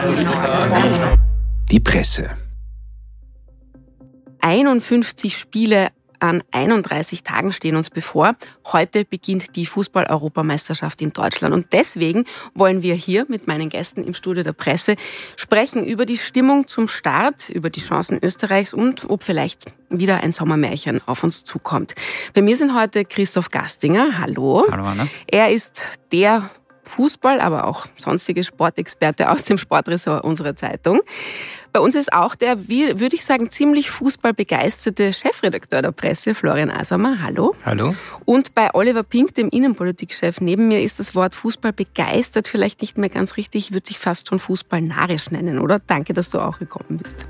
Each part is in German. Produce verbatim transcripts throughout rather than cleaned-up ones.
Die Presse. einundfünfzig Spiele an einunddreißig Tagen stehen uns bevor. Heute beginnt die Fußball-Europameisterschaft in Deutschland. Und deswegen wollen wir hier mit meinen Gästen im Studio der Presse sprechen über die Stimmung zum Start, über die Chancen Österreichs und ob vielleicht wieder ein Sommermärchen auf uns zukommt. Bei mir sind heute Christoph Gastinger. Hallo. Hallo, Anna. Er ist der Fußball, aber auch sonstige Sportexperte aus dem Sportressort unserer Zeitung. Bei uns ist auch der, wie würde ich sagen, ziemlich fußballbegeisterte Chefredakteur der Presse, Florian Asamer. Hallo. Hallo. Und bei Oliver Pink, dem Innenpolitikchef neben mir, ist das Wort Fußball begeistert vielleicht nicht mehr ganz richtig, würde sich fast schon fußballnarrisch nennen, oder? Danke, dass du auch gekommen bist.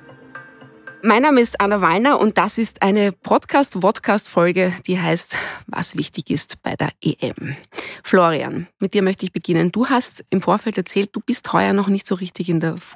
Mein Name ist Anna Wallner und das ist eine Podcast-Vodcast-Folge, die heißt, was wichtig ist bei der E M. Florian, mit dir möchte ich beginnen. Du hast im Vorfeld erzählt, du bist heuer noch nicht so richtig in der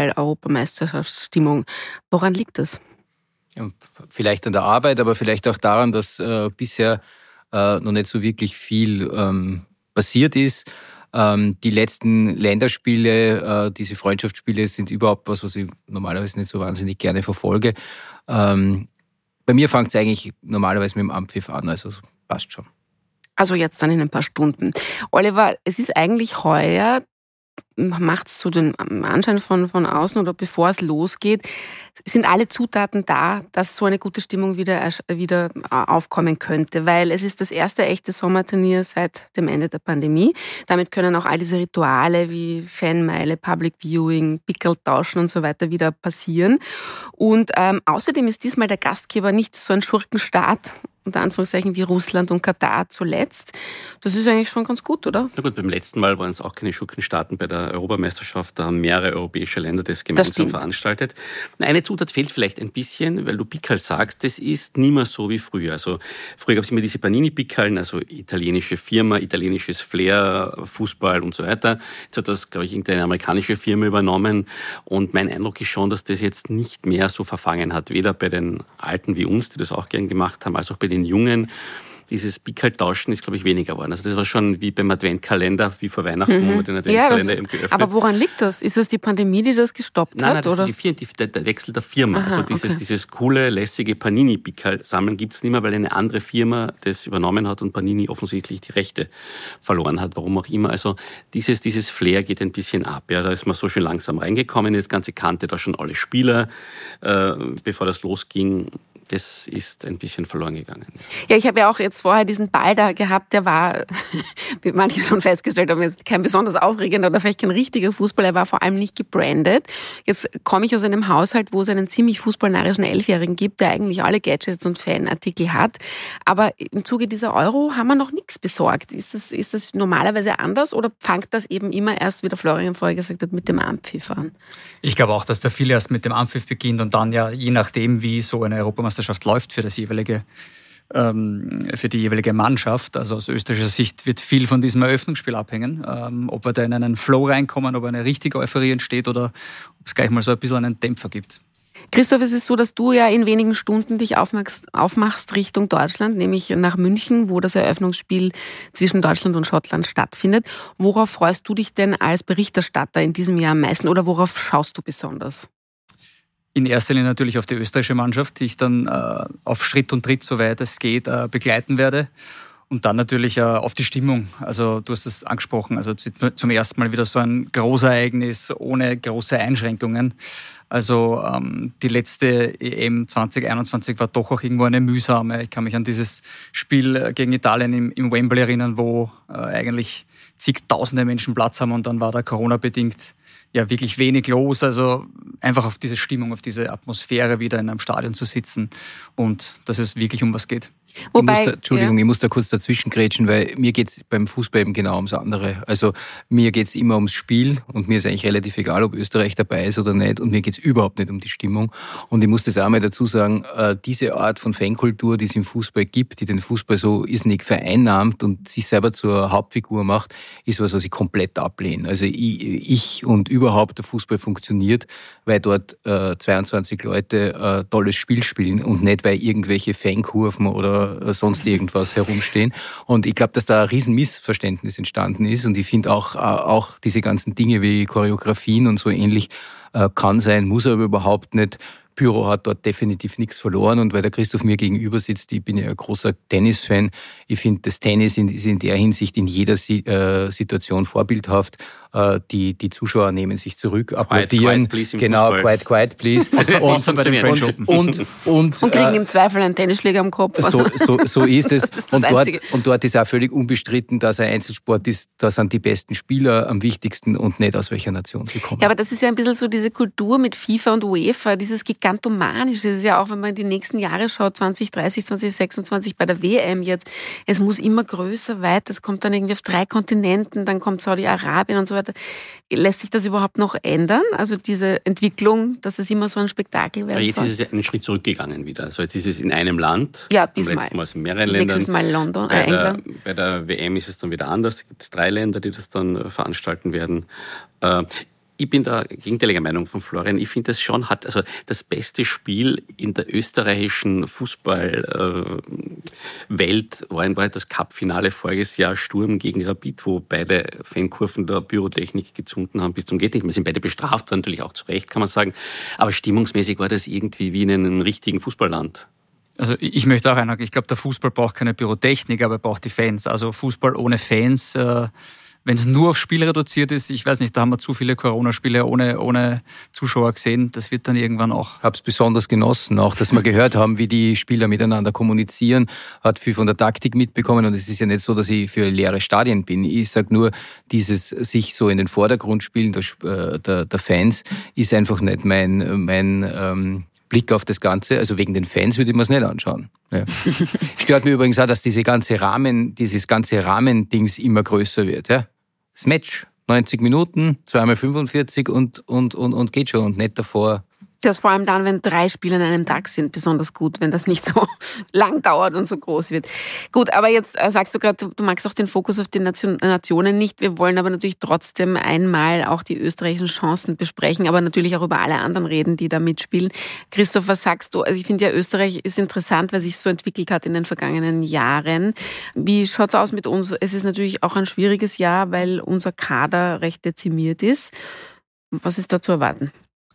Fußball-Europameisterschaftsstimmung. Woran liegt das? Ja, vielleicht an der Arbeit, aber vielleicht auch daran, dass äh, bisher äh, noch nicht so wirklich viel ähm, passiert ist. Ähm, die letzten Länderspiele, äh, diese Freundschaftsspiele sind überhaupt was, was ich normalerweise nicht so wahnsinnig gerne verfolge. Ähm, bei mir fängt es eigentlich normalerweise mit dem Ampfiff an, also passt schon. Also jetzt dann in ein paar Stunden. Oliver, es ist eigentlich heuer, macht es so den Anschein von, von außen oder bevor es losgeht, sind alle Zutaten da, dass so eine gute Stimmung wieder, wieder aufkommen könnte. Weil es ist das erste echte Sommerturnier seit dem Ende der Pandemie. Damit können auch all diese Rituale wie Fanmeile, Public Viewing, Pickel tauschen und so weiter wieder passieren. Und ähm, außerdem ist diesmal der Gastgeber nicht so ein Schurkenstaat, unter Anführungszeichen wie Russland und Katar zuletzt. Das ist eigentlich schon ganz gut, oder? Na gut, beim letzten Mal waren es auch keine Schurkenstaaten bei der Europameisterschaft. Da haben mehrere europäische Länder das gemeinsam das veranstaltet. Eine Zutat fehlt vielleicht ein bisschen, weil du Pickerl sagst, das ist nicht mehr so wie früher. Also früher gab es immer diese Panini-Pickerln, also italienische Firma, italienisches Flair, Fußball und so weiter. Jetzt hat das, glaube ich, irgendeine amerikanische Firma übernommen. Und mein Eindruck ist schon, dass das jetzt nicht mehr so verfangen hat. Weder bei den Alten wie uns, die das auch gern gemacht haben, als auch bei den Jungen. Dieses Pickerl-Tauschen ist, glaube ich, weniger geworden. Also das war schon wie beim Adventkalender, wie vor Weihnachten, mhm. wo man den Adventkalender ja, eben geöffnet. Aber woran liegt das? Ist das die Pandemie, die das gestoppt nein, hat? Nein, das oder? ist die, die, der, der Wechsel der Firma. Aha, also dieses, okay. dieses coole, lässige Panini-Pickerl-Sammeln gibt es nicht mehr, weil eine andere Firma das übernommen hat und Panini offensichtlich die Rechte verloren hat, warum auch immer. Also dieses, dieses Flair geht ein bisschen ab. Ja, da ist man so schön langsam reingekommen. Das Ganze kannte da schon alle Spieler, äh, bevor das losging. Das ist ein bisschen verloren gegangen. Ja, ich habe ja auch jetzt vorher diesen Ball da gehabt, der war, wie manche schon festgestellt haben, jetzt kein besonders aufregender oder vielleicht kein richtiger Fußball, er war vor allem nicht gebrandet. Jetzt komme ich aus einem Haushalt, wo es einen ziemlich fußballnarrischen Elfjährigen gibt, der eigentlich alle Gadgets und Fanartikel hat. Aber im Zuge dieser Euro haben wir noch nichts besorgt. Ist das, ist das normalerweise anders oder fängt das eben immer erst, wie der Florian vorher gesagt hat, mit dem Ampfiff an? Ich glaube auch, dass der viel erst mit dem Ampfiff beginnt und dann ja, je nachdem, wie so eine Europameisterschaft läuft für das jeweilige, ähm, für die jeweilige Mannschaft. Also aus österreichischer Sicht wird viel von diesem Eröffnungsspiel abhängen. Ähm, ob wir da in einen Flow reinkommen, ob eine richtige Euphorie entsteht oder ob es gleich mal so ein bisschen einen Dämpfer gibt. Christoph, es ist so, dass du ja in wenigen Stunden dich aufmachst, aufmachst Richtung Deutschland, nämlich nach München, wo das Eröffnungsspiel zwischen Deutschland und Schottland stattfindet. Worauf freust du dich denn als Berichterstatter in diesem Jahr am meisten oder worauf schaust du besonders? In erster Linie natürlich auf die österreichische Mannschaft, die ich dann äh, auf Schritt und Tritt, soweit es geht, äh, begleiten werde. Und dann natürlich äh, auf die Stimmung. Also du hast es angesprochen, also zum ersten Mal wieder so ein Großereignis ohne große Einschränkungen. Also ähm, die letzte E M zwanzig einundzwanzig war doch auch irgendwo eine mühsame. Ich kann mich an dieses Spiel gegen Italien im, im Wembley erinnern, wo äh, eigentlich zigtausende Menschen Platz haben und dann war da Corona-bedingt ja wirklich wenig los. Also einfach auf diese Stimmung, auf diese Atmosphäre wieder in einem Stadion zu sitzen und dass es wirklich um was geht. Wobei, ich muss da, Entschuldigung, ja. ich muss da kurz dazwischen grätschen, weil mir geht es beim Fußball eben genau ums andere. Also mir geht es immer ums Spiel und mir ist eigentlich relativ egal, ob Österreich dabei ist oder nicht und mir geht es überhaupt nicht um die Stimmung. Und ich muss das auch mal dazu sagen, diese Art von Fankultur, die es im Fußball gibt, die den Fußball so irrsinnig vereinnahmt und sich selber zur Hauptfigur macht, ist was, was ich komplett ablehne. Also ich, ich und überhaupt überhaupt der Fußball funktioniert, weil dort äh, zweiundzwanzig Leute äh, tolles Spiel spielen und nicht, weil irgendwelche Fankurven oder äh, sonst irgendwas herumstehen. Und ich glaube, dass da ein riesen Missverständnis entstanden ist und ich finde auch, äh, auch diese ganzen Dinge wie Choreografien und so ähnlich äh, kann sein, muss aber überhaupt nicht. Pyro hat dort definitiv nichts verloren und weil der Christoph mir gegenüber sitzt, ich bin ja ein großer Tennis-Fan, ich finde, das Tennis ist in der Hinsicht in jeder Situation vorbildhaft. Die, die Zuschauer nehmen sich zurück, applaudieren. Quiet, quiet, genau, Fußball. quiet, quiet, please. und, und, bei den French Open. Und, und, und kriegen im Zweifel einen Tennisschläger am Kopf. So, so, so ist es. Das ist das und, dort, Einzige. und dort ist auch völlig unbestritten, dass ein Einzelsport ist, da sind die besten Spieler am wichtigsten und nicht aus welcher Nation sie kommen. Ja, aber das ist ja ein bisschen so diese Kultur mit FIFA und UEFA, dieses Gigantomanische. Das ist ja auch, wenn man in die nächsten Jahre schaut, zwanzig dreißig, zwanzig sechsundzwanzig bei der W M jetzt, es muss immer größer, weit, es kommt dann irgendwie auf drei Kontinenten, dann kommt Saudi-Arabien und so weiter. Lässt sich das überhaupt noch ändern? Also diese Entwicklung, dass es immer so ein Spektakel werden ja, jetzt soll? ist es einen Schritt zurückgegangen wieder. Also jetzt ist es in einem Land. Ja, diesmal. Letztes Mal in mehreren Ländern. Nächstes Mal London, bei, äh, England. der, bei der W M ist es dann wieder anders. Da gibt es drei Länder, die das dann veranstalten werden. Äh, Ich bin da gegenteiliger Meinung von Florian. Ich finde, das schon hat, also das beste Spiel in der österreichischen Fußballwelt äh, war in Wahrheit das Cup-Finale voriges Jahr Sturm gegen Rapid, wo beide Fankurven der Pyrotechnik gezündet haben bis zum geht nicht. Wir sind beide bestraft worden, natürlich auch zu Recht, kann man sagen. Aber stimmungsmäßig war das irgendwie wie in einem richtigen Fußballland. Also ich möchte auch einhaken, ich glaube, der Fußball braucht keine Pyrotechnik, aber er braucht die Fans. Also Fußball ohne Fans, äh, wenn es nur auf Spiel reduziert ist, ich weiß nicht, da haben wir zu viele Corona-Spiele ohne, ohne Zuschauer gesehen, das wird dann irgendwann auch. Ich habe es besonders genossen, auch dass wir gehört haben, wie die Spieler miteinander kommunizieren, hat viel von der Taktik mitbekommen und es ist ja nicht so, dass ich für leere Stadien bin. Ich sage nur, dieses sich so in den Vordergrund spielen der, der, der Fans ist einfach nicht mein, mein ähm, Blick auf das Ganze. Also wegen den Fans würde ich mir es nicht anschauen. Ja. Stört mir übrigens auch, dass diese ganze Rahmen, dieses ganze Rahmendings immer größer wird. Ja? Das Match, neunzig Minuten, zweimal fünfundvierzig und, und, und, und geht schon und nicht davor. Das vor allem dann, wenn drei Spiele an einem Tag sind, besonders gut, wenn das nicht so lang dauert und so groß wird. Gut, aber jetzt äh, sagst du gerade, du magst auch den Fokus auf die Nation, Nationen nicht. Wir wollen aber natürlich trotzdem einmal auch die österreichischen Chancen besprechen, aber natürlich auch über alle anderen reden, die da mitspielen. Christoph, was sagst du? Also ich finde ja, Österreich ist interessant, weil sich so entwickelt hat in den vergangenen Jahren. Wie schaut's aus mit uns? Es ist natürlich auch ein schwieriges Jahr, weil unser Kader recht dezimiert ist. Was ist da zu erwarten?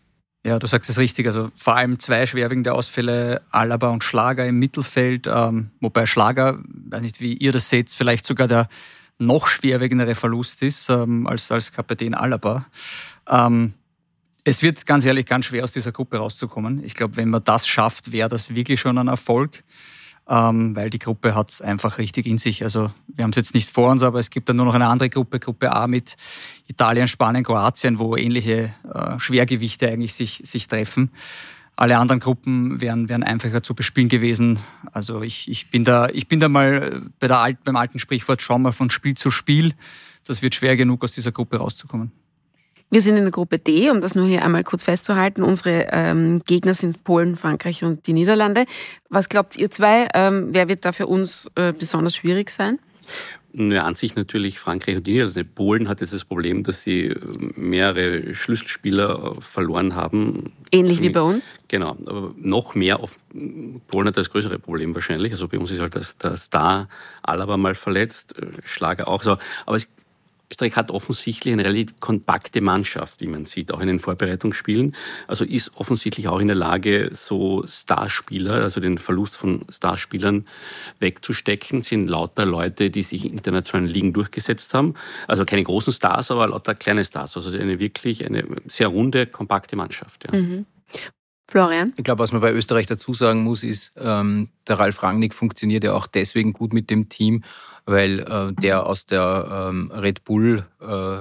Ja, du sagst es richtig. Also vor allem zwei schwerwiegende Ausfälle, Alaba und Schlager im Mittelfeld. Ähm, wobei Schlager, weiß nicht, wie ihr das seht, vielleicht sogar der noch schwerwiegendere Verlust ist ähm, als, als Kapitän Alaba. Ähm, es wird ganz ehrlich ganz schwer, aus dieser Gruppe rauszukommen. Ich glaube, wenn man das schafft, wäre das wirklich schon ein Erfolg. Ähm, weil die Gruppe hat es einfach richtig in sich. Also wir haben es jetzt nicht vor uns, aber es gibt dann nur noch eine andere Gruppe, Gruppe A mit Italien, Spanien, Kroatien, wo ähnliche äh, Schwergewichte eigentlich sich, sich treffen. Alle anderen Gruppen wären, wären einfacher zu bespielen gewesen. Also ich, ich, bin da, ich bin da mal bei der Alt, beim alten Sprichwort, schau mal von Spiel zu Spiel. Das wird schwer genug, aus dieser Gruppe rauszukommen. Wir sind in der Gruppe D, um das nur hier einmal kurz festzuhalten. Unsere ähm, Gegner sind Polen, Frankreich und die Niederlande. Was glaubt ihr zwei? Ähm, wer wird da für uns äh, besonders schwierig sein? Ja, an sich natürlich Frankreich und die Niederlande. Polen hat jetzt das Problem, dass sie mehrere Schlüsselspieler verloren haben. Ähnlich also, wie bei uns? Genau, aber noch mehr. Auf, Polen hat das größere Problem wahrscheinlich. Also bei uns ist halt das, der Star Alaba mal verletzt, Schlager auch so. Aber es Österreich hat offensichtlich eine relativ kompakte Mannschaft, wie man sieht, auch in den Vorbereitungsspielen. Also ist offensichtlich auch in der Lage, so Starspieler, also den Verlust von Starspielern wegzustecken. Es sind lauter Leute, die sich in internationalen Ligen durchgesetzt haben. Also keine großen Stars, aber lauter kleine Stars. Also eine wirklich eine sehr runde, kompakte Mannschaft. Ja. Mhm. Florian? Ich glaube, was man bei Österreich dazu sagen muss, ist, ähm, der Ralf Rangnick funktioniert ja auch deswegen gut mit dem Team, weil äh, der aus der ähm, Red Bull äh,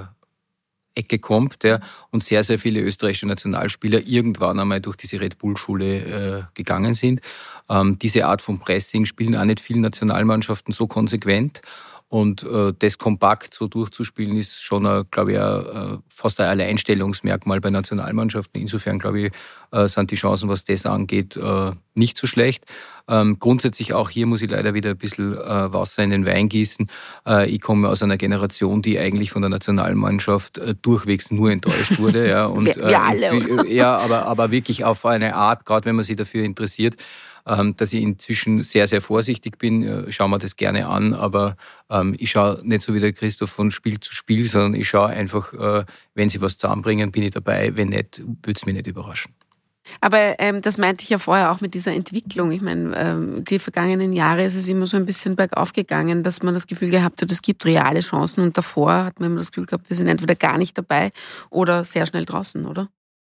Ecke kommt, der und sehr, sehr viele österreichische Nationalspieler irgendwann einmal durch diese Red Bull-Schule äh, gegangen sind. Ähm, diese Art von Pressing spielen auch nicht viele Nationalmannschaften so konsequent. Und äh, das kompakt so durchzuspielen, ist schon, glaube ich, ein, fast ein Alleinstellungsmerkmal bei Nationalmannschaften. Insofern, glaube ich, äh, sind die Chancen, was das angeht, äh, nicht so schlecht. Ähm, grundsätzlich auch hier muss ich leider wieder ein bisschen äh, Wasser in den Wein gießen. Äh, ich komme aus einer Generation, die eigentlich von der Nationalmannschaft äh, durchwegs nur enttäuscht wurde. Ja, und, wir, wir alle. Äh, ja, aber, aber wirklich auf eine Art, gerade wenn man sich dafür interessiert, dass ich inzwischen sehr, sehr vorsichtig bin. Ich schaue mir das gerne an, aber ähm, ich schaue nicht so wie der Christoph von Spiel zu Spiel, sondern ich schaue einfach, äh, wenn sie was zusammenbringen, bin ich dabei. Wenn nicht, würde es mich nicht überraschen. Aber ähm, das meinte ich ja vorher auch mit dieser Entwicklung. Ich meine, ähm, die vergangenen Jahre ist es immer so ein bisschen bergauf gegangen, dass man das Gefühl gehabt hat, es gibt reale Chancen. Und davor hat man immer das Gefühl gehabt, wir sind entweder gar nicht dabei oder sehr schnell draußen, oder?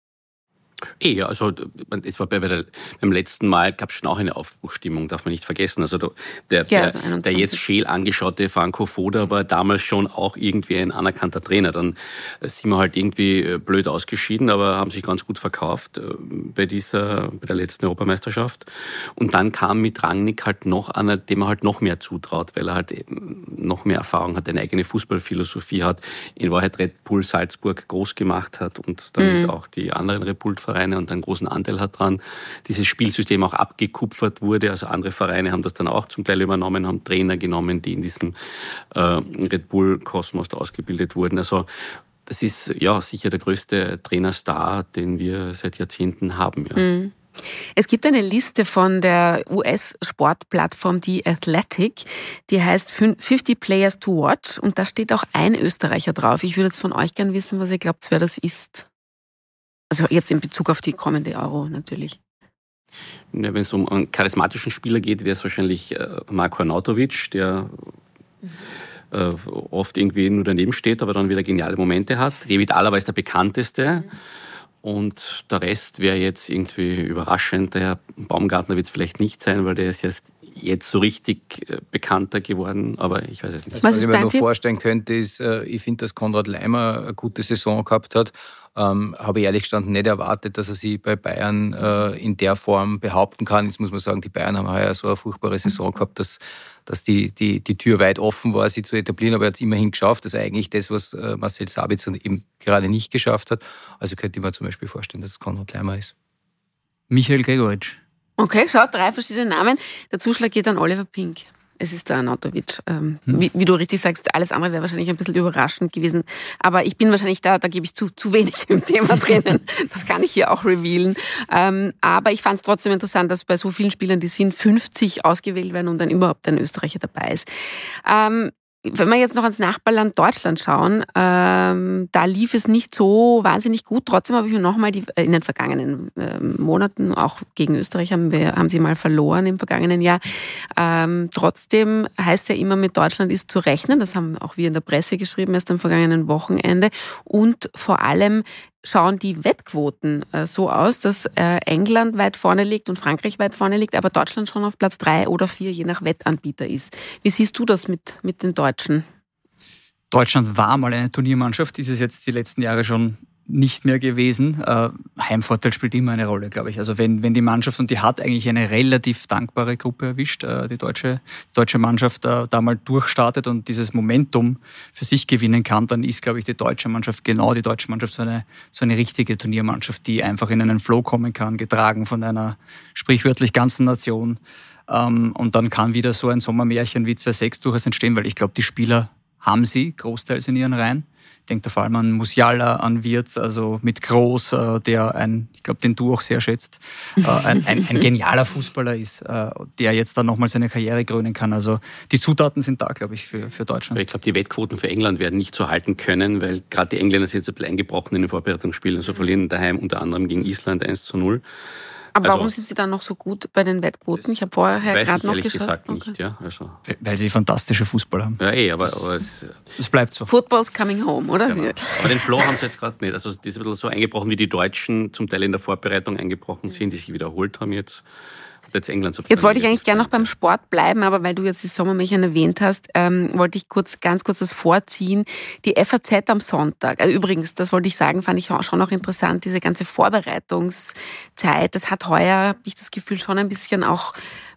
Eh, ja, also es war bei der, beim letzten Mal gab es schon auch eine Aufbruchstimmung, darf man nicht vergessen. Also der, ja, der, der jetzt scheel angeschaute Franco Foda war damals schon auch irgendwie ein anerkannter Trainer. Dann sind wir halt irgendwie blöd ausgeschieden, aber haben sich ganz gut verkauft bei dieser, bei der letzten Europameisterschaft. Und dann kam mit Rangnick halt noch einer, dem er halt noch mehr zutraut, weil er halt eben noch mehr Erfahrung hat, eine eigene Fußballphilosophie hat, in Wahrheit Red Bull Salzburg groß gemacht hat und damit mhm. auch die anderen Red Bull Vereine und einen großen Anteil hat dran, dieses Spielsystem auch abgekupfert wurde. Also andere Vereine haben das dann auch zum Teil übernommen, haben Trainer genommen, die in diesem äh, Red Bull-Kosmos ausgebildet wurden. Also das ist ja sicher der größte Trainerstar, den wir seit Jahrzehnten haben. Ja. Mhm. Es gibt eine Liste von der U S-Sportplattform The Athletic, die heißt fifty Players to Watch und da steht auch ein Österreicher drauf. Ich würde jetzt von euch gerne wissen, was ihr glaubt, wer das ist. Also jetzt in Bezug auf die kommende Euro natürlich. Ja, wenn es um einen charismatischen Spieler geht, wäre es wahrscheinlich äh, Marko Arnautovic, der mhm. äh, oft irgendwie nur daneben steht, aber dann wieder geniale Momente hat. David Alaba ist der bekannteste. Mhm. Und der Rest wäre jetzt irgendwie überraschend. Der Herr Baumgartner wird es vielleicht nicht sein, weil der ist erst jetzt so richtig bekannter geworden, aber ich weiß es nicht. Was, was ich mir noch vorstellen könnte, ist, ich finde, dass Konrad Laimer eine gute Saison gehabt hat. Ähm, habe ich ehrlich gestanden nicht erwartet, dass er sich bei Bayern äh, in der Form behaupten kann. Jetzt muss man sagen, die Bayern haben heuer so eine furchtbare Saison gehabt, dass, dass die, die, die Tür weit offen war, sie zu etablieren, aber er hat es immerhin geschafft. Das ist eigentlich das, was äh, Marcel Sabitzer eben gerade nicht geschafft hat. Also könnte ich mir zum Beispiel vorstellen, dass es Konrad Laimer ist. Michael Gregoritsch. Okay, schaut, drei verschiedene Namen. Der Zuschlag geht an Oliver Pink. Es ist der Arnautovic. Ähm, hm. wie, wie du richtig sagst, alles andere wäre wahrscheinlich ein bisschen überraschend gewesen. Aber ich bin wahrscheinlich da, da gebe ich zu, zu wenig im Thema drinnen. Das kann ich hier auch revealen. Ähm, aber ich fand es trotzdem interessant, dass bei so vielen Spielern, die sind, fünfzig ausgewählt werden und dann überhaupt ein Österreicher dabei ist. Ähm, Wenn wir jetzt noch ans Nachbarland Deutschland schauen, ähm, da lief es nicht so wahnsinnig gut. Trotzdem habe ich mir nochmal die in den vergangenen äh, Monaten, auch gegen Österreich haben wir haben sie mal verloren im vergangenen Jahr. Ähm, trotzdem heißt ja immer, mit Deutschland ist zu rechnen. Das haben auch wir in der Presse geschrieben, erst am vergangenen Wochenende. Und vor allem schauen die Wettquoten äh, so aus, dass äh, England weit vorne liegt und Frankreich weit vorne liegt, aber Deutschland schon auf Platz drei oder vier, je nach Wettanbieter ist. Wie siehst du das mit, mit den Deutschen? Deutschland war mal eine Turniermannschaft, ist es jetzt die letzten Jahre schon nicht mehr gewesen. Äh, Heimvorteil spielt immer eine Rolle, glaube ich. Also wenn, wenn die Mannschaft, und die hat eigentlich eine relativ dankbare Gruppe erwischt, äh, die deutsche, deutsche Mannschaft äh, da mal durchstartet und dieses Momentum für sich gewinnen kann, dann ist, glaube ich, die deutsche Mannschaft, genau die deutsche Mannschaft, so eine, so eine richtige Turniermannschaft, die einfach in einen Flow kommen kann, getragen von einer sprichwörtlich ganzen Nation. Ähm, und dann kann wieder so ein Sommermärchen wie zwei sechs durchaus entstehen, weil ich glaube, die Spieler haben sie großteils in ihren Reihen. Ich denke da vor allem an Musiala, an Wirtz, also mit Groß, der ein, ich glaube, den du auch sehr schätzt, ein, ein, ein genialer Fußballer ist, der jetzt dann nochmal seine Karriere krönen kann. Also die Zutaten sind da, glaube ich, für, für Deutschland. Ich glaube, die Wettquoten für England werden nicht so halten können, weil gerade die Engländer sind jetzt ein bisschen eingebrochen in den Vorbereitungsspielen. Also verlieren daheim unter anderem gegen Island eins zu null. Aber also, warum sind sie dann noch so gut bei den Wettquoten? Ich habe vorher gerade noch geschaut. Weiß ich ehrlich gesagt nicht, okay. ja. Also. Weil sie fantastische Fußballer haben. Ja, eh, aber, aber es, es bleibt so. Football's coming home, oder? Genau. Aber den Flow haben sie jetzt gerade nicht. Also das ist ein bisschen so eingebrochen, wie die Deutschen zum Teil in der Vorbereitung eingebrochen sind, die sich wiederholt haben jetzt. Jetzt, England jetzt wollte ich eigentlich gerne noch beim Sport bleiben, aber weil du jetzt die Sommermärchen erwähnt hast, ähm, wollte ich kurz, ganz kurz das vorziehen. Die F A Z am Sonntag, also übrigens, das wollte ich sagen, fand ich auch schon noch interessant, diese ganze Vorbereitungszeit, das hat heuer, habe ich das Gefühl, schon ein bisschen auch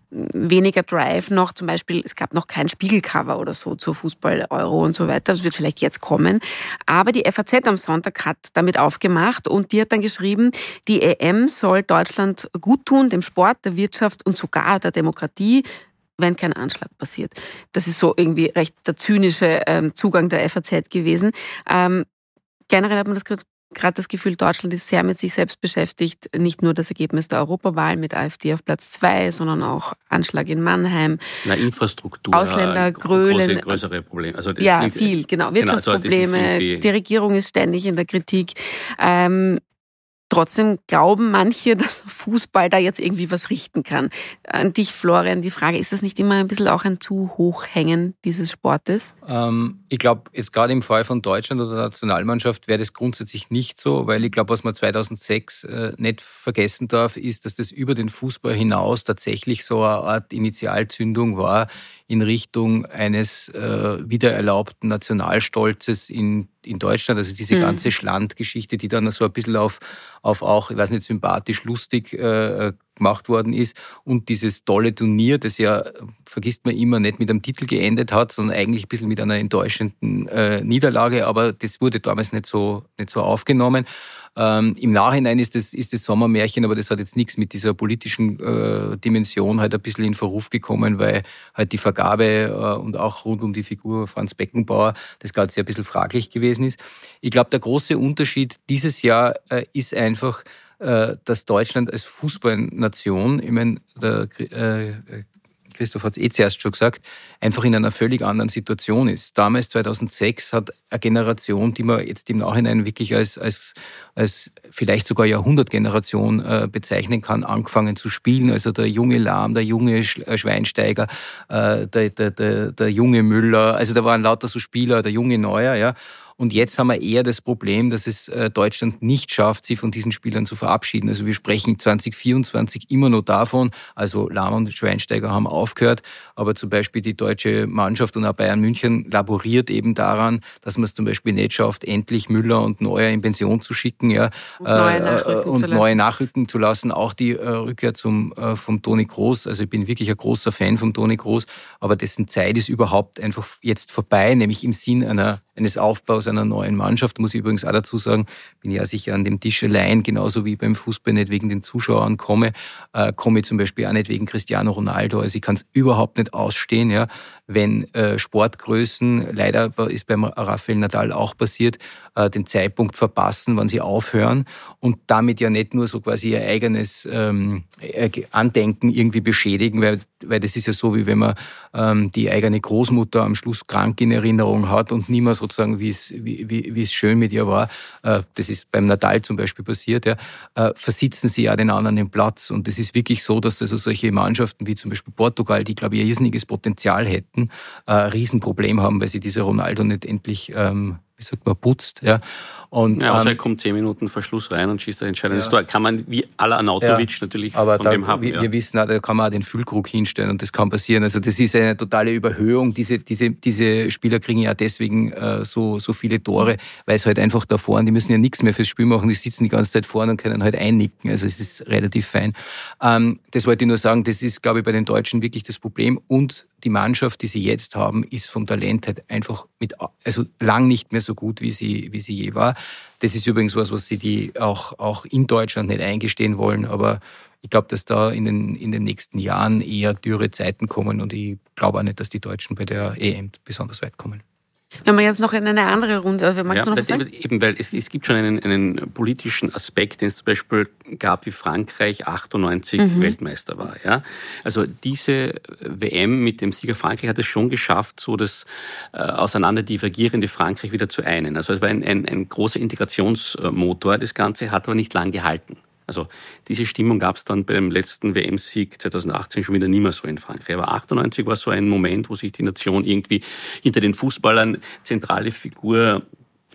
weniger Drive noch. Zum Beispiel, es gab noch kein Spiegelcover oder so zur Fußball-Euro und so weiter. Das wird vielleicht jetzt kommen. Aber die F A Z am Sonntag hat damit aufgemacht und die hat dann geschrieben, die E M soll Deutschland gut tun, dem Sport, der Wirtschaft und sogar der Demokratie, wenn kein Anschlag passiert. Das ist so irgendwie recht der zynische ähm, Zugang der F A Z gewesen. Ähm, generell hat man das gerade das Gefühl, Deutschland ist sehr mit sich selbst beschäftigt. Nicht nur das Ergebnis der Europawahl mit AfD auf Platz zwei, sondern auch Anschlag in Mannheim. Na, Infrastruktur, Ausländer, Grölen. Große, größere Probleme. Also das ja, nicht, viel, genau. Wirtschaftsprobleme, genau, also die Regierung ist ständig in der Kritik. Ähm, Trotzdem glauben manche, dass Fußball da jetzt irgendwie was richten kann. An dich, Florian, die Frage, ist das nicht immer ein bisschen auch ein zu Hochhängen dieses Sportes? Ähm, ich glaube, jetzt gerade im Fall von Deutschland oder der Nationalmannschaft wäre das grundsätzlich nicht so, weil ich glaube, was man zweitausendsechs äh, nicht vergessen darf, ist, dass das über den Fußball hinaus tatsächlich so eine Art Initialzündung war in Richtung eines äh, wiedererlaubten Nationalstolzes in in Deutschland, also diese ganze Schlandgeschichte, die dann so ein bisschen auf, auf auch, ich weiß nicht, sympathisch, lustig äh, gemacht worden ist und dieses tolle Turnier, das ja, vergisst man immer, nicht mit einem Titel geendet hat, sondern eigentlich ein bisschen mit einer enttäuschenden äh, Niederlage, aber das wurde damals nicht so, nicht so aufgenommen. Ähm, Im Nachhinein ist das, ist das Sommermärchen, aber das hat jetzt nichts mit dieser politischen äh, Dimension halt ein bisschen in Verruf gekommen, weil halt die Vergabe äh, und auch rund um die Figur Franz Beckenbauer das Ganze ein bisschen fraglich gewesen ist. Ich glaube, der große Unterschied dieses Jahr äh, ist einfach, äh, dass Deutschland als Fußballnation, ich meine, der äh, Christoph hat es eh zuerst schon gesagt, einfach in einer völlig anderen Situation ist. Damals, zweitausendsechs, hat eine Generation, die man jetzt im Nachhinein wirklich als, als, als vielleicht sogar Jahrhundertgeneration äh, bezeichnen kann, angefangen zu spielen. Also der junge Lahm, der junge Schweinsteiger, äh, der, der, der, der junge Müller, also da waren lauter so Spieler, der junge Neuer, ja. Und jetzt haben wir eher das Problem, dass es Deutschland nicht schafft, sich von diesen Spielern zu verabschieden. Also wir sprechen zwanzig vierundzwanzig immer noch davon, also Lahm und Schweinsteiger haben aufgehört, aber zum Beispiel die deutsche Mannschaft und auch Bayern München laboriert eben daran, dass man es zum Beispiel nicht schafft, endlich Müller und Neuer in Pension zu schicken, ja, und neue nachrücken, und zu, neue lassen. nachrücken zu lassen. Auch die äh, Rückkehr zum äh, vom Toni Kroos. Also ich bin wirklich ein großer Fan von Toni Kroos, aber dessen Zeit ist überhaupt einfach jetzt vorbei, nämlich im Sinn einer eines Aufbaus einer neuen Mannschaft. Muss ich übrigens auch dazu sagen, bin ja sicher an dem Tisch allein, genauso wie beim Fußball nicht wegen den Zuschauern komme, äh, komme ich zum Beispiel auch nicht wegen Cristiano Ronaldo. Also ich kann es überhaupt nicht ausstehen, ja, wenn äh, Sportgrößen, leider ist beim Rafael Nadal auch passiert, äh, den Zeitpunkt verpassen, wann sie aufhören und damit ja nicht nur so quasi ihr eigenes ähm, Andenken irgendwie beschädigen, weil, weil das ist ja so, wie wenn man ähm, die eigene Großmutter am Schluss krank in Erinnerung hat und nie mehr sozusagen, wie es, wie, wie, wie es schön mit ihr war, äh, das ist beim Nadal zum Beispiel passiert, ja, äh, versitzen sie ja den anderen den Platz. Und es ist wirklich so, dass also solche Mannschaften wie zum Beispiel Portugal, die, glaube ich, ein irrsinniges Potenzial hätten, äh, ein Riesenproblem haben, weil sie dieser Ronaldo nicht endlich, ähm, wie sagt man, putzt. Ja. Und, ja, außer ähm, er kommt zehn Minuten vor Schluss rein und schießt ein entscheidendes ja. Tor. Kann man wie à la Arnautovic ja, natürlich aber von da, dem haben. Wir, ja. wir wissen auch, da kann man auch den Füllkrug hinstellen und das kann passieren. Also das ist eine totale Überhöhung. Diese, diese, diese Spieler kriegen ja deswegen äh, so, so viele Tore, weil es halt einfach da vorne, die müssen ja nichts mehr fürs Spiel machen, die sitzen die ganze Zeit vorne und können halt einnicken. Also es ist relativ fein. Ähm, das wollte ich nur sagen, das ist, glaube ich, bei den Deutschen wirklich das Problem. Und die Mannschaft, die sie jetzt haben, ist vom Talent halt einfach mit, also lang nicht mehr so gut, wie sie, wie sie je war. Das ist übrigens was, was sie die auch, auch in Deutschland nicht eingestehen wollen, aber ich glaube, dass da in den, in den nächsten Jahren eher dürre Zeiten kommen und ich glaube auch nicht, dass die Deutschen bei der E M besonders weit kommen. Wenn wir jetzt noch in eine andere Runde, also magst ja, du noch das was sagen? Eben, weil es, es gibt schon einen, einen politischen Aspekt, den es zum Beispiel gab, wie Frankreich achtundneunzig mhm. Weltmeister war. Ja? Also diese W M mit dem Sieger Frankreich hat es schon geschafft, so das äh, auseinander divergierende Frankreich wieder zu einen. Also es war ein, ein, ein großer Integrationsmotor. Das Ganze hat aber nicht lang gehalten. Also diese Stimmung gab es dann beim letzten W M-Sieg zweitausendachtzehn schon wieder nicht mehr so in Frankreich. Aber achtundneunzig war so ein Moment, wo sich die Nation irgendwie hinter den Fußballern, zentrale Figur,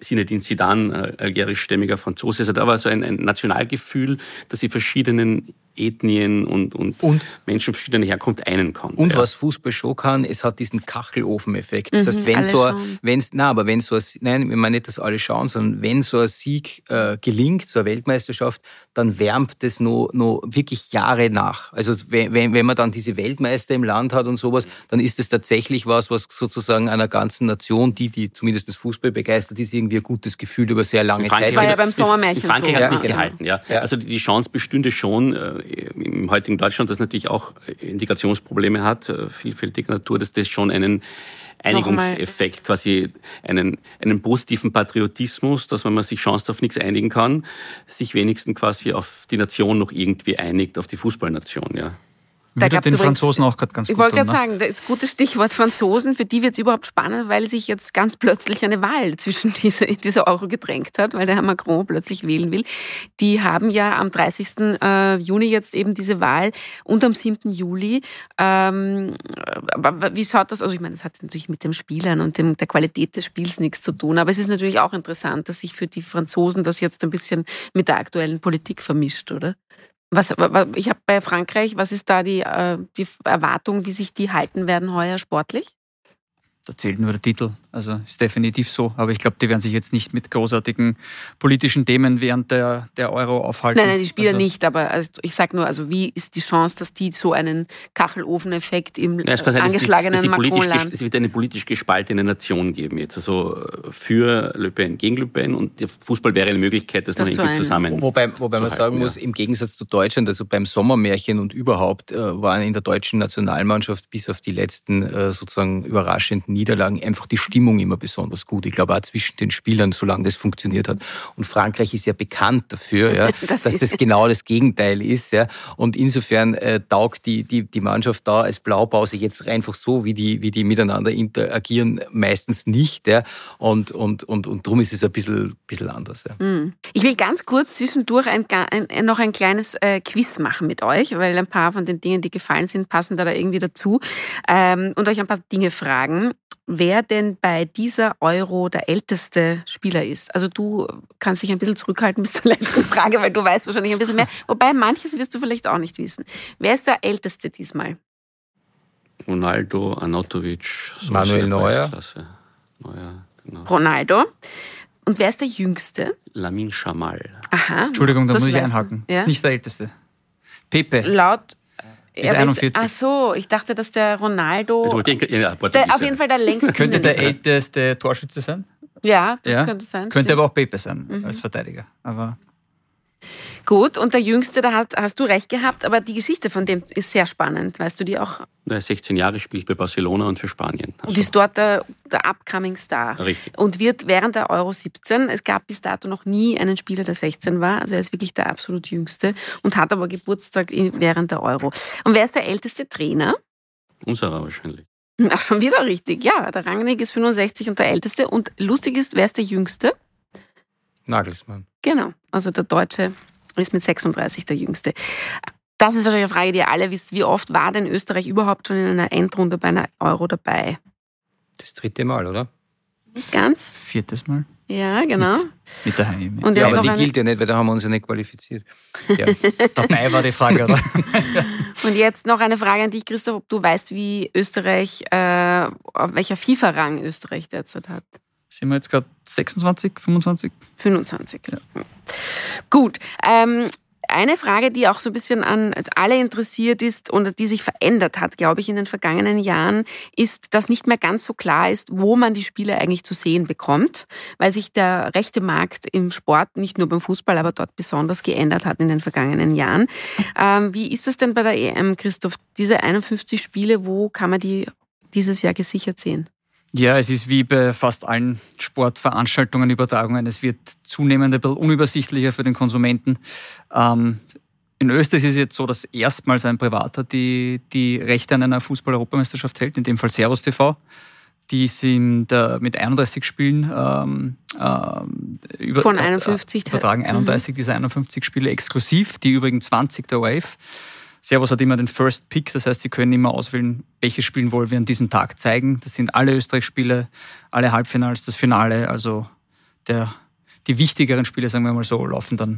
Zinedine Zidane, algerischstämmiger Franzose, also da war so ein, ein Nationalgefühl, das die verschiedenen Ethnien und, und, und Menschen verschiedener Herkunft einen kann. Und ja. was Fußball schon kann, es hat diesen Kachelofen-Effekt. Das mhm, heißt, wenn so ein, wenn's, nein, aber wenn so ein, nein, ich meine nicht, dass alle schauen, sondern wenn so ein Sieg äh, gelingt, so eine Weltmeisterschaft, dann wärmt das noch, noch wirklich Jahre nach. Also wenn, wenn man dann diese Weltmeister im Land hat und sowas, dann ist es tatsächlich was, was sozusagen einer ganzen Nation, die, die zumindest das Fußball begeistert ist, irgendwie ein gutes Gefühl über sehr lange Zeit. Das war ja beim Sommermärchen in Frankreich so. hat es Ja. nicht gehalten. Ja. Ja. Also die Chance bestünde schon äh, im heutigen Deutschland, das natürlich auch Integrationsprobleme hat, äh, vielfältiger Natur, dass das schon einen Einigungseffekt, quasi einen, einen positiven Patriotismus, dass wenn man sich sonst auf nichts einigen kann, sich wenigstens quasi auf die Nation noch irgendwie einigt, auf die Fußballnation. Ja. Da gab es den übrigens, Franzosen auch gerade ganz ich gut. Ich wollte gerade ne? sagen, das ist ein gutes Stichwort Franzosen. Für die wird es überhaupt spannend, weil sich jetzt ganz plötzlich eine Wahl zwischen diese, dieser Euro gedrängt hat, weil der Herr Macron plötzlich wählen will. Die haben ja am dreißigsten Juni jetzt eben diese Wahl und am siebten Juli. Ähm, aber wie schaut das? Also ich meine, das hat natürlich mit den Spielern und dem, der Qualität des Spiels nichts zu tun. Aber es ist natürlich auch interessant, dass sich für die Franzosen das jetzt ein bisschen mit der aktuellen Politik vermischt, oder? Was, ich habe bei Frankreich, was ist da die, die Erwartung, wie sich die halten werden heuer sportlich? Da zählt nur der Titel, also ist definitiv so. Aber ich glaube, die werden sich jetzt nicht mit großartigen politischen Themen während der, der Euro aufhalten. Nein, nein, die Spieler also, nicht, aber also ich sage nur, also wie ist die Chance, dass die so einen Kachelofen-Effekt im ja, es kann sein, angeschlagenen dass die, dass die Macron-Land... Es wird eine politisch gespaltene Nation geben jetzt, also für Le Pen, gegen Le Pen, und der Fußball wäre eine Möglichkeit, das, das noch irgendwie zusammen Wobei, wobei man halten, sagen ja. muss, im Gegensatz zu Deutschland, also beim Sommermärchen und überhaupt, äh, waren in der deutschen Nationalmannschaft bis auf die letzten äh, sozusagen überraschenden Niederlagen einfach die Stimmung immer besonders gut. Ich glaube auch zwischen den Spielern, solange das funktioniert hat. Und Frankreich ist ja bekannt dafür, ja, das dass das genau das Gegenteil ist. Ja. Und insofern äh, taugt die, die, die Mannschaft da als Blaupause jetzt einfach so, wie die, wie die miteinander interagieren, meistens nicht. Ja. Und, und, und, und darum ist es ein bisschen, bisschen anders. Ja. Ich will ganz kurz zwischendurch ein, ein, noch ein kleines äh, Quiz machen mit euch, weil ein paar von den Dingen, die gefallen sind, passen da, da irgendwie dazu. Ähm, und euch ein paar Dinge fragen. Wer denn bei dieser Euro der älteste Spieler ist. Also du kannst dich ein bisschen zurückhalten bis zur letzten Frage, weil du weißt wahrscheinlich ein bisschen mehr. Wobei manches wirst du vielleicht auch nicht wissen. Wer ist der älteste diesmal? Ronaldo, Arnautovic, Manuel Neuer. Neuer genau. Ronaldo. Und wer ist der Jüngste? Lamine Yamal. Aha. Entschuldigung, da muss ich einhaken. Ja? Ist nicht der älteste. Pepe. Laut... Ist einundvierzig. Ach so, ich dachte, dass der Ronaldo... Also, den, ja, der, auf jeden Fall der längste. Könnte der älteste Torschütze sein? Ja, das ja. könnte sein. Könnte stimmt. aber auch Pepe sein, mhm. als Verteidiger. Aber gut, und der Jüngste, da hast, hast du recht gehabt, aber die Geschichte von dem ist sehr spannend. Weißt du die auch? Er ist sechzehn Jahre, spielt bei Barcelona und für Spanien. Also und ist dort der, der upcoming Star. Richtig. Und wird während der Euro siebzehn, es gab bis dato noch nie einen Spieler, der sechzehn war, also er ist wirklich der absolut Jüngste und hat aber Geburtstag während der Euro. Und wer ist der älteste Trainer? Unserer wahrscheinlich. Ach, schon wieder richtig. Ja, der Rangnick ist fünfundsechzig und der Älteste. Und lustig ist, wer ist der Jüngste? Nagelsmann. Genau, also der Deutsche ist mit sechsunddreißig der Jüngste. Das ist wahrscheinlich eine Frage, die ihr alle wisst. Wie oft war denn Österreich überhaupt schon in einer Endrunde bei einer Euro dabei? Das dritte Mal, oder? Nicht ganz. Viertes Mal. Ja, genau. Mit, mit der Heim. Und ja, aber die eine... gilt ja nicht, weil da haben wir uns ja nicht qualifiziert. Ja. Dabei war die Frage, oder? Und jetzt noch eine Frage an dich, Christoph, ob du weißt, wie Österreich, äh, auf welcher FIFA-Rang Österreich derzeit hat. Sind wir jetzt gerade sechsundzwanzig, fünfundzwanzig? fünfundzwanzig. Ja. Gut. Ähm, eine Frage, die auch so ein bisschen an alle interessiert ist und die sich verändert hat, glaube ich, in den vergangenen Jahren, ist, dass nicht mehr ganz so klar ist, wo man die Spiele eigentlich zu sehen bekommt, weil sich der rechte Markt im Sport, nicht nur beim Fußball, aber dort besonders geändert hat in den vergangenen Jahren. Ähm, wie ist das denn bei der E M, Christoph? Diese einundfünfzig Spiele, wo kann man die dieses Jahr gesichert sehen? Ja, es ist wie bei fast allen Sportveranstaltungen, Übertragungen. Es wird zunehmend ein bisschen unübersichtlicher für den Konsumenten. Ähm, in Österreich ist es jetzt so, dass erstmals ein Privater die, die Rechte an einer Fußball-Europameisterschaft hält, in dem Fall Servus T V. Die sind äh, mit einunddreißig Spielen ähm, ähm, über, von einundfünfzig äh, übertragen, einunddreißig mhm. dieser einundfünfzig Spiele exklusiv, die übrigen zwanzig der O R F. Servus hat immer den First Pick, das heißt, sie können immer auswählen, welche Spiele wollen wir an diesem Tag zeigen. Das sind alle Österreich-Spiele, alle Halbfinals, das Finale, also der, die wichtigeren Spiele, sagen wir mal so, laufen dann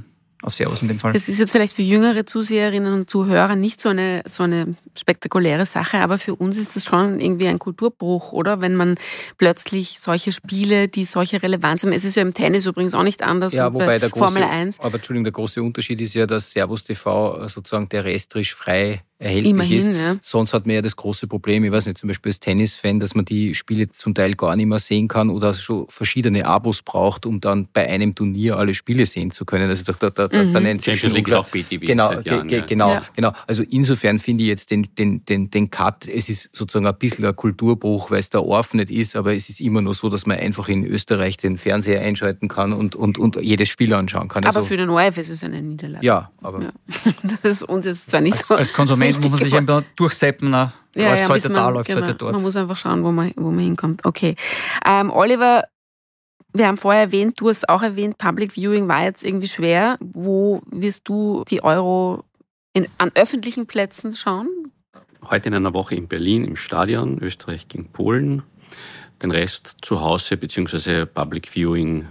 auf Servus in dem Fall. Das ist jetzt vielleicht für jüngere Zuseherinnen und Zuhörer nicht so eine, so eine spektakuläre Sache, aber für uns ist das schon irgendwie ein Kulturbruch, oder? Wenn man plötzlich solche Spiele, die solche Relevanz haben. Es ist ja im Tennis übrigens auch nicht anders. Ja, wobei der große, Formel eins. Aber Entschuldigung, der große Unterschied ist ja, dass Servus T V sozusagen terrestrisch frei erhältlich Immerhin, ist. Ja. Sonst hat man ja das große Problem, ich weiß nicht, zum Beispiel als Tennisfan, dass man die Spiele zum Teil gar nicht mehr sehen kann oder schon verschiedene Abos braucht, um dann bei einem Turnier alle Spiele sehen zu können. Also da, da, da, mhm. da nennt sich Champions League ist auch B T V genau, seit Jahren, ge, ja. genau, ja. genau. Also insofern finde ich jetzt den, den, den, den Cut, es ist sozusagen ein bisschen ein Kulturbruch, weil es da offen nicht ist, aber es ist immer nur so, dass man einfach in Österreich den Fernseher einschalten kann und, und, und jedes Spiel anschauen kann. Aber also, für den O R F ist es eine Niederlage. Ja, aber... Ja. Das ist uns jetzt zwar nicht als, so... Als Konsument muss man sich einfach durchseppen, na, ja, läuft ja, heute man, da, läuft genau, heute dort. Man muss einfach schauen, wo man, wo man hinkommt. Okay. Ähm, Oliver, wir haben vorher erwähnt, du hast auch erwähnt, Public Viewing war jetzt irgendwie schwer. Wo wirst du die Euro in, an öffentlichen Plätzen schauen? Heute in einer Woche in Berlin im Stadion, Österreich gegen Polen. Den Rest zu Hause beziehungsweise Public Viewing,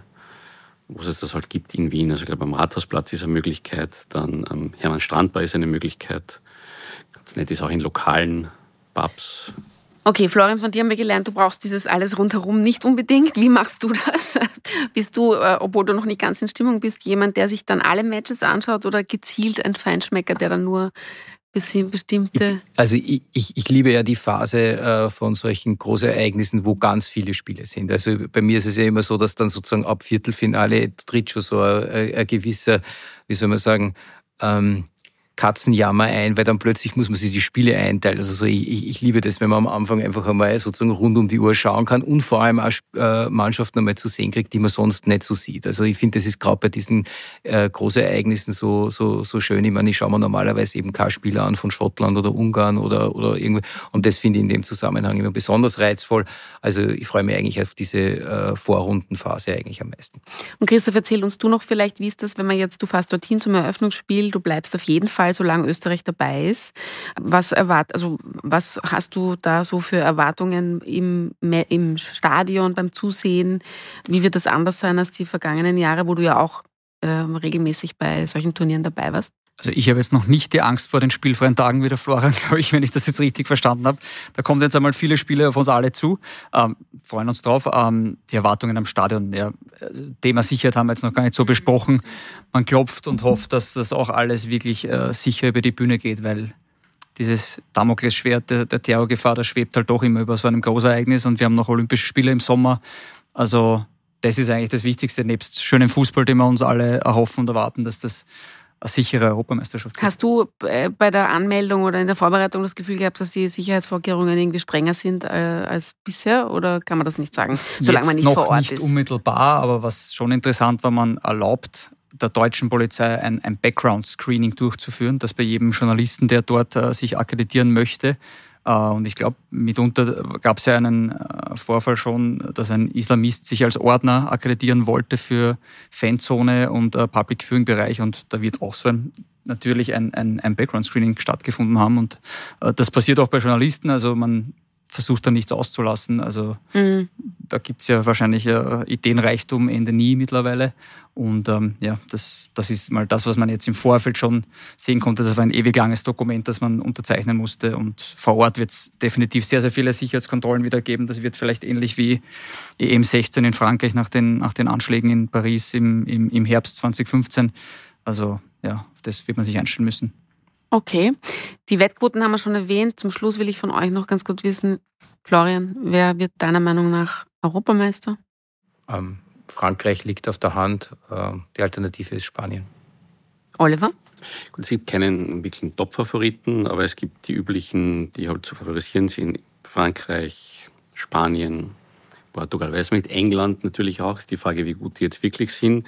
wo es das halt gibt in Wien. Also ich glaube, am Rathausplatz ist eine Möglichkeit, dann am Hermann-Strandbar ist eine Möglichkeit. Ganz nett ist auch in lokalen Pubs. Okay, Florian, von dir haben wir gelernt, du brauchst dieses alles rundherum nicht unbedingt. Wie machst du das? Bist du, äh, obwohl du noch nicht ganz in Stimmung bist, jemand, der sich dann alle Matches anschaut oder gezielt ein Feinschmecker, der dann nur bisschen bestimmte... Also ich, ich, ich liebe ja die Phase äh, von solchen Großereignissen, wo ganz viele Spiele sind. Also bei mir ist es ja immer so, dass dann sozusagen ab Viertelfinale tritt schon so ein, ein gewisser, wie soll man sagen, ähm, Katzenjammer ein, weil dann plötzlich muss man sich die Spiele einteilen. Also so, ich, ich liebe das, wenn man am Anfang einfach einmal sozusagen rund um die Uhr schauen kann und vor allem auch äh, Mannschaften einmal zu sehen kriegt, die man sonst nicht so sieht. Also ich finde, das ist gerade bei diesen äh, Großereignissen so, so, so schön. Ich meine, ich schaue mir normalerweise eben keine Spiele an von Schottland oder Ungarn oder, oder irgendwie. Und das finde ich in dem Zusammenhang immer besonders reizvoll. Also ich freue mich eigentlich auf diese äh, Vorrundenphase eigentlich am meisten. Und Christoph, erzähl uns du noch vielleicht, wie ist das, wenn man jetzt, du fährst dorthin zum Eröffnungsspiel, du bleibst auf jeden Fall, solange Österreich dabei ist. Was erwart, also was hast du da so für Erwartungen im, im Stadion beim Zusehen? Wie wird das anders sein als die vergangenen Jahre, wo du ja auch äh, regelmäßig bei solchen Turnieren dabei warst? Also ich habe jetzt noch nicht die Angst vor den spielfreien Tagen wie der Florian, glaube ich, wenn ich das jetzt richtig verstanden habe. Da kommen jetzt einmal viele Spiele auf uns alle zu. Ähm, freuen uns drauf. Ähm, die Erwartungen am Stadion, ja, Thema Sicherheit haben wir jetzt noch gar nicht so besprochen. Man klopft und hofft, dass das auch alles wirklich äh, sicher über die Bühne geht, weil dieses Damoklesschwert der, der Terrorgefahr, das schwebt halt doch immer über so einem Großereignis und wir haben noch Olympische Spiele im Sommer. Also das ist eigentlich das Wichtigste, nebst schönem Fußball, den wir uns alle erhoffen und erwarten, dass das eine sichere Europameisterschaft gibt. Hast du bei der Anmeldung oder in der Vorbereitung das Gefühl gehabt, dass die Sicherheitsvorkehrungen irgendwie strenger sind als bisher, oder kann man das nicht sagen, solange man nicht vor Ort ist? Noch nicht unmittelbar, aber was schon interessant war, man erlaubt der deutschen Polizei ein, ein Background-Screening durchzuführen, das bei jedem Journalisten, der dort uh, sich akkreditieren möchte. Uh, und ich glaube, mitunter gab es ja einen uh, Vorfall schon, dass ein Islamist sich als Ordner akkreditieren wollte für Fanzone und uh, Public Viewing-Bereich, und da wird auch so ein, natürlich ein, ein, ein Background-Screening stattgefunden haben, und uh, das passiert auch bei Journalisten, also man versucht da nichts auszulassen. Also mhm. da gibt es ja wahrscheinlich äh, Ideenreichtum, Ende nie mittlerweile. Und ähm, ja, das, das ist mal das, was man jetzt im Vorfeld schon sehen konnte. Das war ein ewig langes Dokument, das man unterzeichnen musste. Und vor Ort wird es definitiv sehr, sehr viele Sicherheitskontrollen wieder geben. Das wird vielleicht ähnlich wie E M sechzehn in Frankreich nach den, nach den Anschlägen in Paris im, im, im Herbst zwanzig fünfzehn. Also ja, auf das wird man sich einstellen müssen. Okay, die Wettquoten haben wir schon erwähnt. Zum Schluss will ich von euch noch ganz gut wissen, Florian, wer wird deiner Meinung nach Europameister? Ähm, Frankreich liegt auf der Hand. Äh, die Alternative ist Spanien. Oliver? Gut, es gibt keinen wirklichen Top-Favoriten, aber es gibt die üblichen, die halt zu favorisieren sind. Frankreich, Spanien, Portugal, weiß man nicht. England natürlich auch. Ist die Frage, wie gut die jetzt wirklich sind.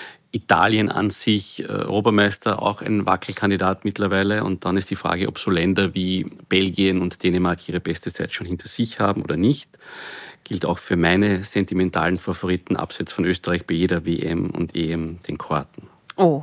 Italien an sich, äh, Europameister, auch ein Wackelkandidat mittlerweile. Und dann ist die Frage, ob so Länder wie Belgien und Dänemark ihre beste Zeit schon hinter sich haben oder nicht. Gilt auch für meine sentimentalen Favoriten, abseits von Österreich, bei jeder W M und E M, den Kroaten. Oh.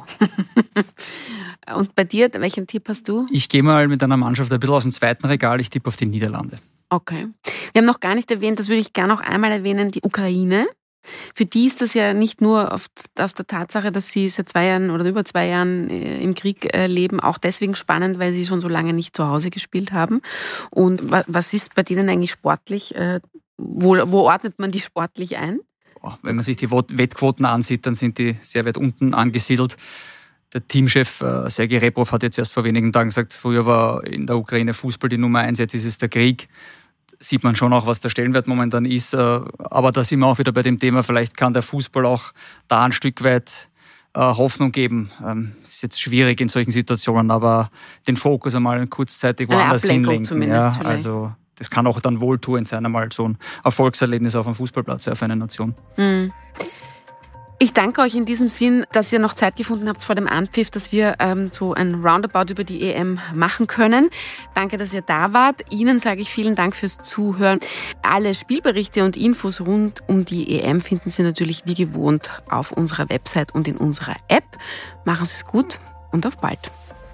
Und bei dir, welchen Tipp hast du? Ich gehe mal mit einer Mannschaft ein bisschen aus dem zweiten Regal. Ich tippe auf die Niederlande. Okay. Wir haben noch gar nicht erwähnt, das würde ich gerne noch einmal erwähnen, die Ukraine. Für die ist das ja nicht nur auf, aus der Tatsache, dass sie seit zwei Jahren oder über zwei Jahren im Krieg leben, auch deswegen spannend, weil sie schon so lange nicht zu Hause gespielt haben. Und was ist bei denen eigentlich sportlich? Wo, wo ordnet man die sportlich ein? Wenn man sich die Wettquoten ansieht, dann sind die sehr weit unten angesiedelt. Der Teamchef Sergei Rebrov hat jetzt erst vor wenigen Tagen gesagt, früher war in der Ukraine Fußball die Nummer eins, jetzt ist es der Krieg. Sieht man schon auch, was der Stellenwert momentan ist. Aber da sind wir auch wieder bei dem Thema, vielleicht kann der Fußball auch da ein Stück weit Hoffnung geben. Das ist jetzt schwierig in solchen Situationen, aber den Fokus einmal kurzzeitig woanders hinlenken. Zumindest ja, also das kann auch dann wohltuend sein, einmal so ein Erfolgserlebnis auf einem Fußballplatz für eine Nation. Mhm. Ich danke euch in diesem Sinn, dass ihr noch Zeit gefunden habt vor dem Anpfiff, dass wir ähm, so ein Roundabout über die E M machen können. Danke, dass ihr da wart. Ihnen sage ich vielen Dank fürs Zuhören. Alle Spielberichte und Infos rund um die E M finden Sie natürlich wie gewohnt auf unserer Website und in unserer App. Machen Sie es gut und auf bald.